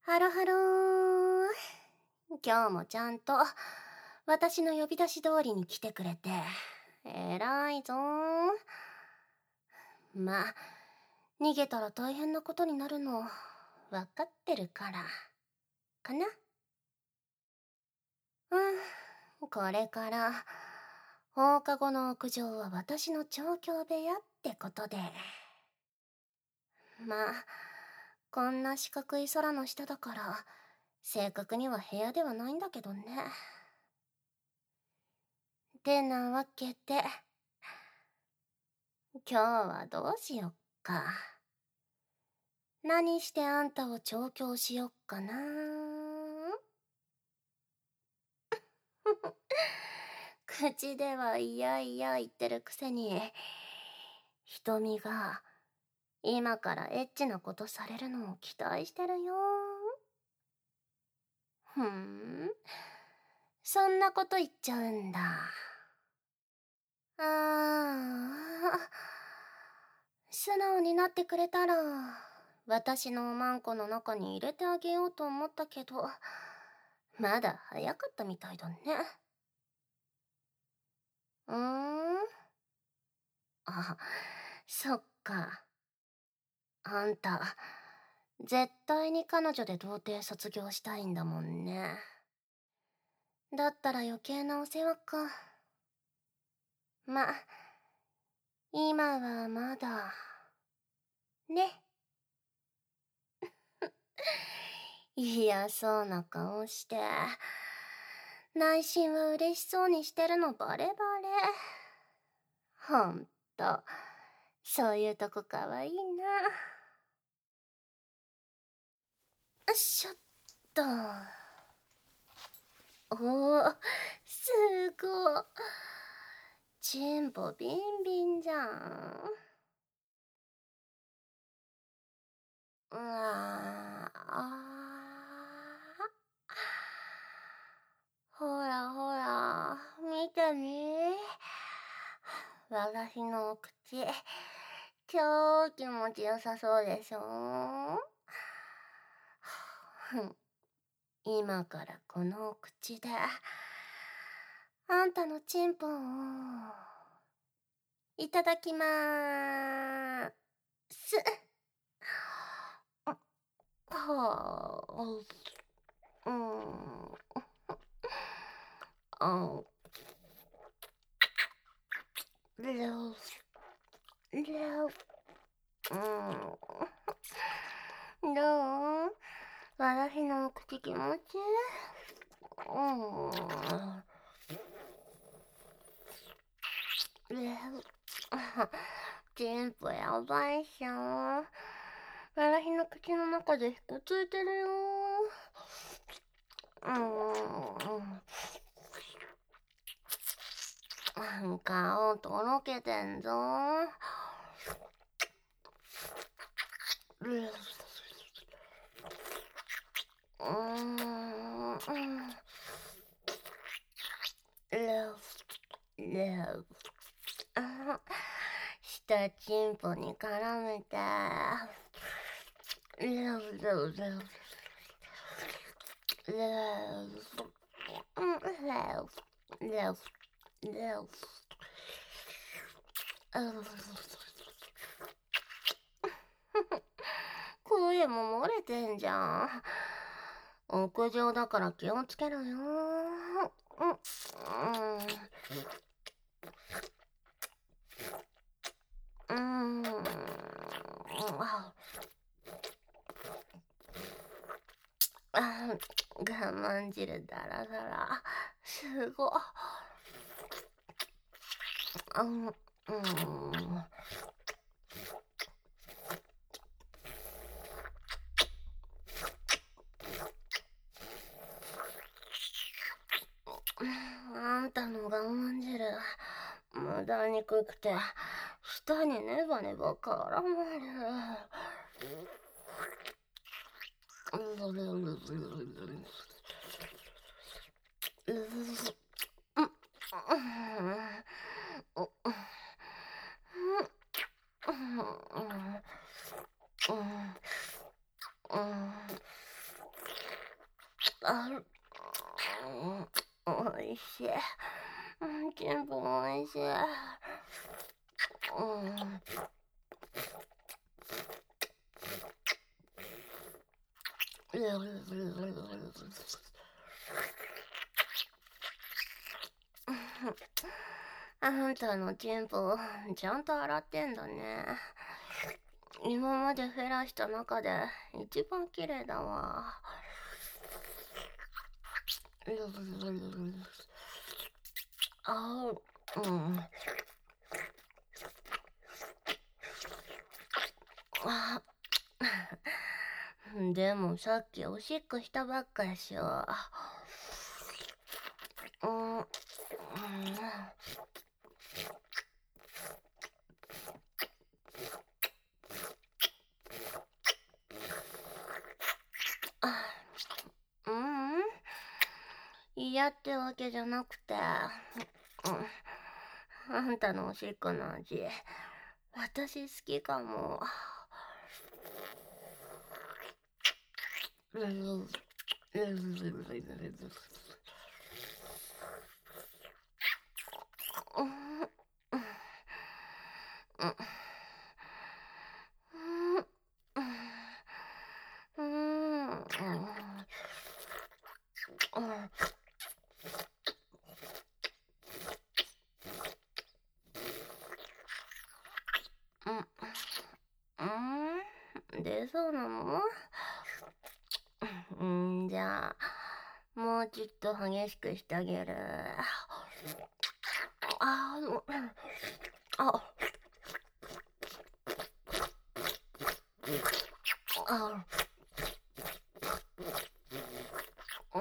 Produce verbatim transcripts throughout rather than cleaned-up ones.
ハロハロー。今日もちゃんと私の呼び出し通りに来てくれて偉いぞー。まあ、逃げたら大変なことになるの分かってるからかな。うん、これから放課後の屋上は私の調教部屋ってことで。まあ、こんな四角い空の下だから正確には部屋ではないんだけどね。てなわけで今日はどうしよっか。何してあんたを調教しよっかな。口ではいやいや言ってるくせに、瞳が今からエッチなことされるのを期待してるよ。ふん、そんなこと言っちゃうんだ。ああ、素直になってくれたら私のおまんこの中に入れてあげようと思ったけど、まだ早かったみたいだね。うーん、あ、そっか。あんた絶対に彼女で童貞卒業したいんだもんね。だったら余計なお世話か。ま、今はまだね。嫌そうな顔して内心は嬉しそうにしてるのバレバレ。ほんとそういうとこかわいいな。よっしょっと。おお、すごい。チンポビンビンじゃん。うわあ、ほらほら見てみ。私のお口超気持ちよさそうでしょ。今からこのお口であんたのチンポをいただきまーす。はあ、うん、あ、レオ、レオ、うん、どう？私のお口気持ちいい？うん、レオ、チンポやばいっしょ。私の口の中でひっこついてるよ。うん。なんかとろけてんぞ。うん。レオ、下チンポに絡めて。レオレオレオレオレオレオ。声も漏れてんじゃん。屋上だから気をつけろよ。うん。うん。うん。あ、我慢汁だらだら。すごい。うん。うん。あんたの我慢汁無駄にくくて舌にネバネバ絡まる。 あ、うん、おいしい。全部おいしい。うん。あんたのチンポちゃんと洗ってんだね。今までフェラした中で一番綺麗だわ。あ、うん。あ、でもさっきおしっこしたばっかやしよ。うん、うん、うん、嫌ってわけじゃなくて、うん、あんたのおしっこの味、私好きかも。うん、で、そうなの？んじゃあ、もうちょっと激しくしてあげる。あ、あ、あ、うん。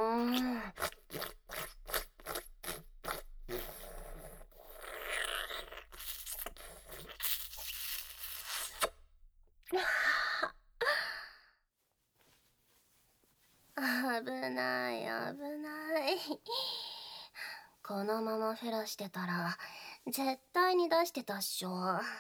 危ない、危ない。このままフェラしてたら、絶対に出してたっしょ。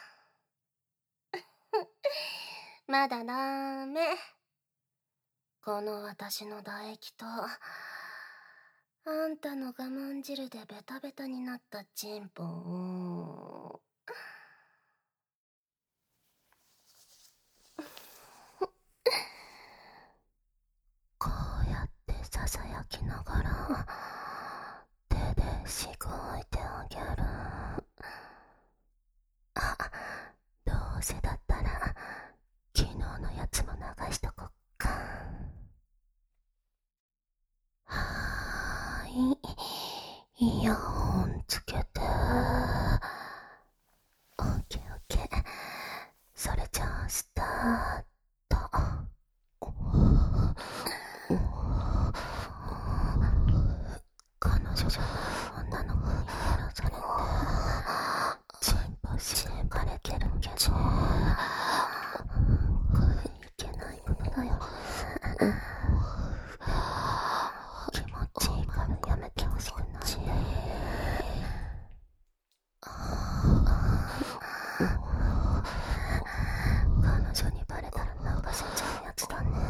まだダメ。この私の唾液と、あんたの我慢汁でベタベタになったチンポを。こうやってささやきながら手でしごいてあげる。あ、どうせだったら昨日のやつも流しとこっか。はーい、イヤホンつけて。オッケーオッケー。それじゃあスタート。彼女じゃない女の子にやらされてチンポしてかれてるけど、これいけないことだよ。気持ちいいからやめてほしくないんだよね。彼女にバレたら泣かせちゃうやつだね。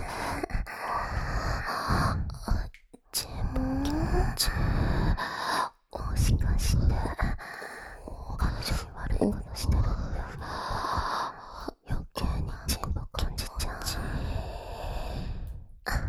チンポ気持ちいい。もしかして彼女に悪いことしてるんだよ。余計にチンポ感じちゃう。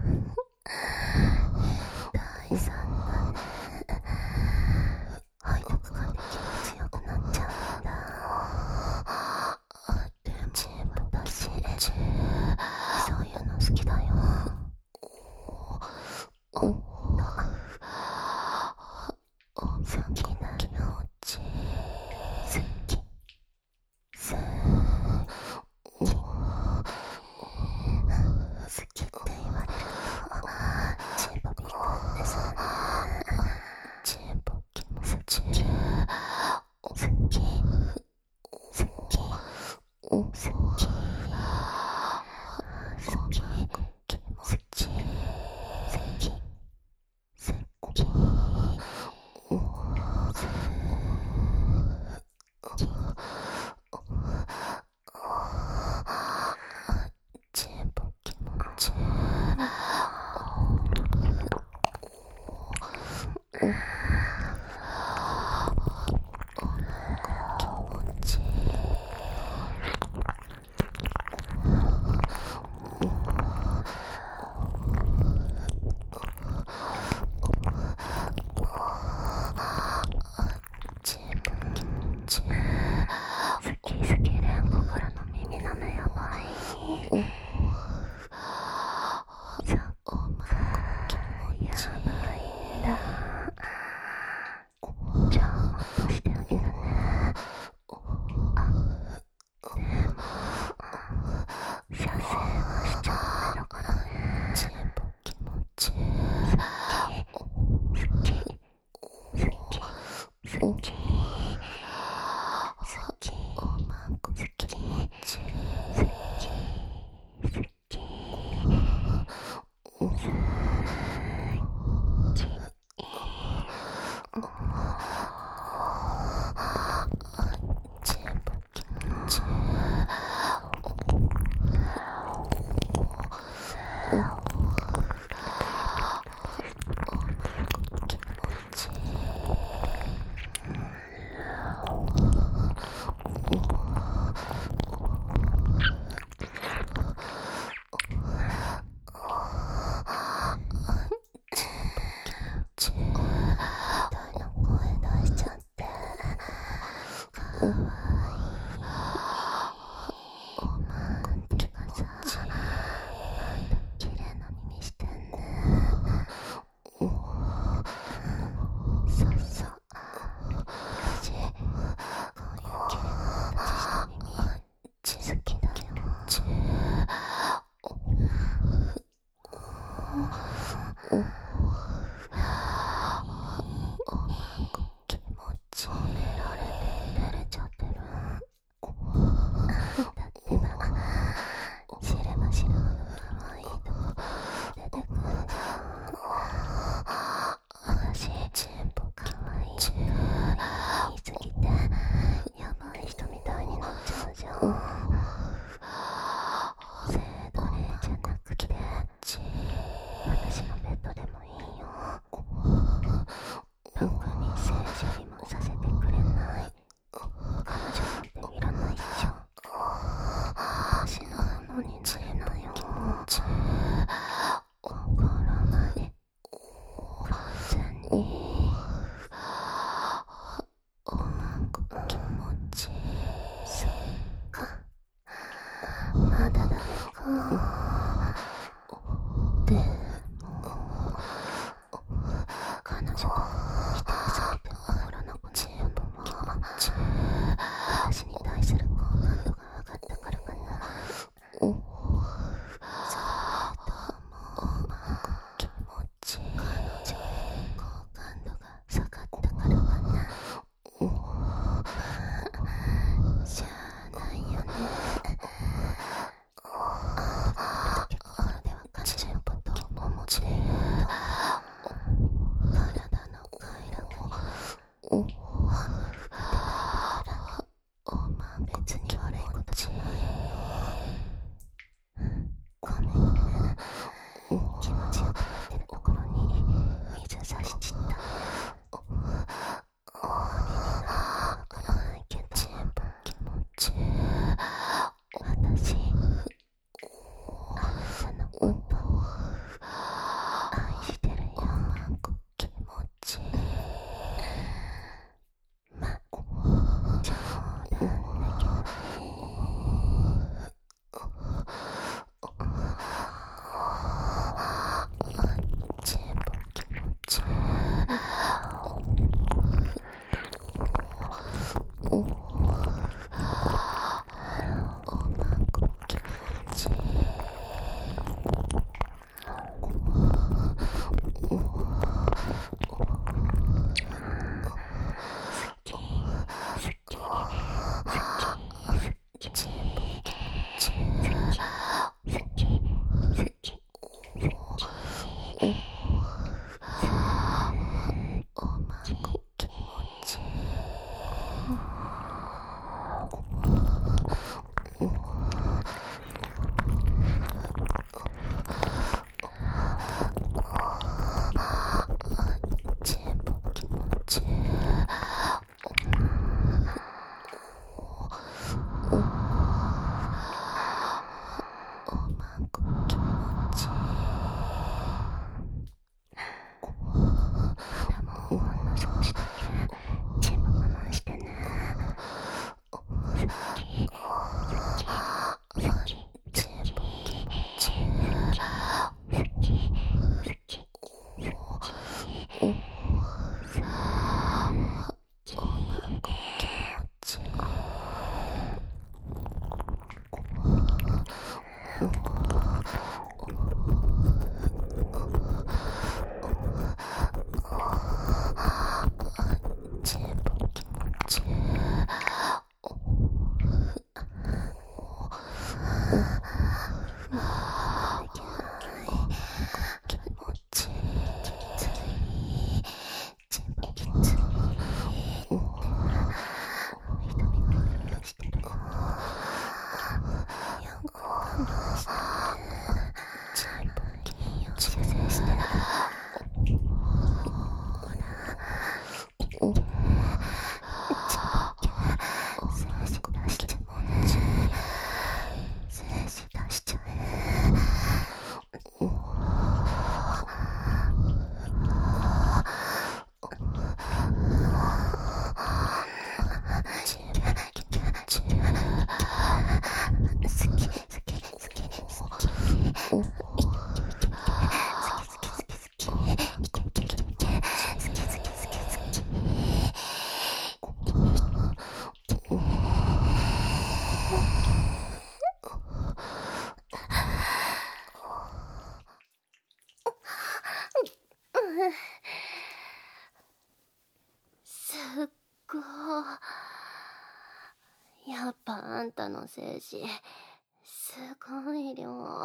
精子、すごい量。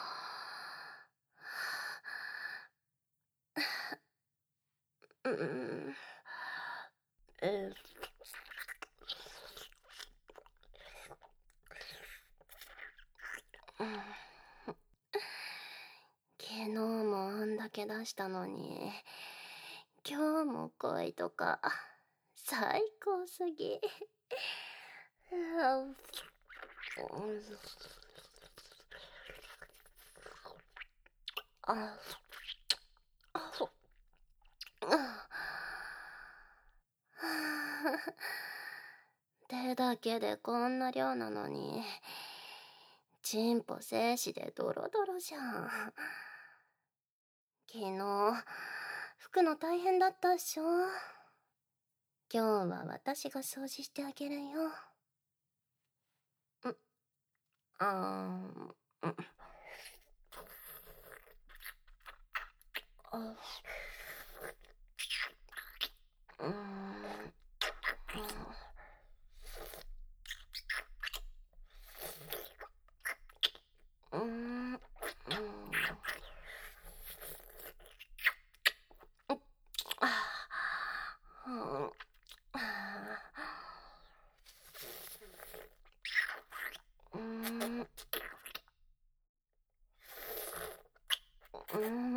うん。えうん、昨日もあんだけ出したのに、今日も恋とか、最高すぎ。うんあ、あ、そ、あ手だけでこんな量なのに、チンポ精子でドロドロじゃん。昨日、拭くの大変だったっしょ。今日は私が掃除してあげるよ。ん、あー、ん、あ、うーん、うーん、うーん、あー、うん、あー、うーん、うーん、うん、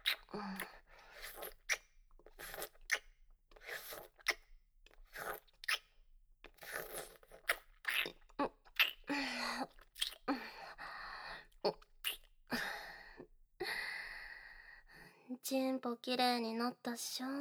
チンポきれいになったっしょ。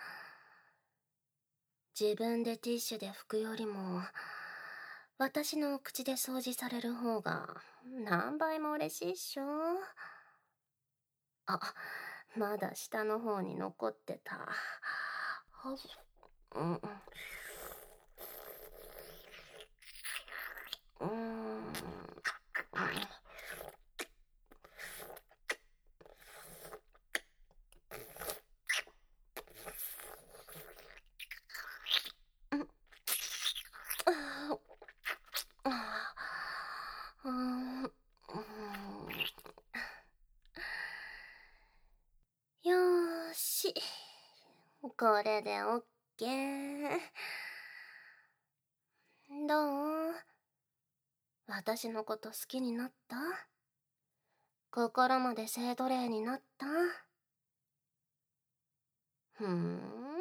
自分でティッシュで拭くよりも、私の口で掃除される方が何倍も嬉しいっしょ。あ、まだ下の方に残ってた。はうん、うん、うん、うん、うん、よーし。これでオッケー。どう？私のこと好きになった？心まで性奴隷になった？ふーん。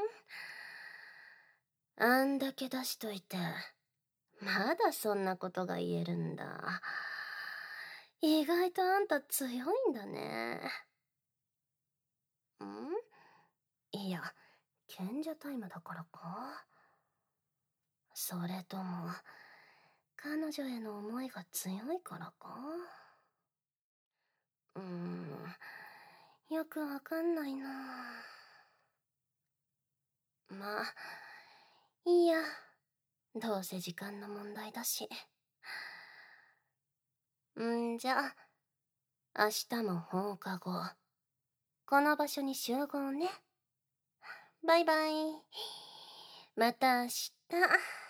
あんだけ出しといて、まだそんなことが言えるんだ。意外とあんた強いんだね。ん？いや、賢者タイムだからか？それとも、彼女への思いが強いからか？うーん、よくわかんないな。まあ、いいや。どうせ時間の問題だし。んじゃ、明日も放課後、この場所に集合ね。バイバイ。また明日。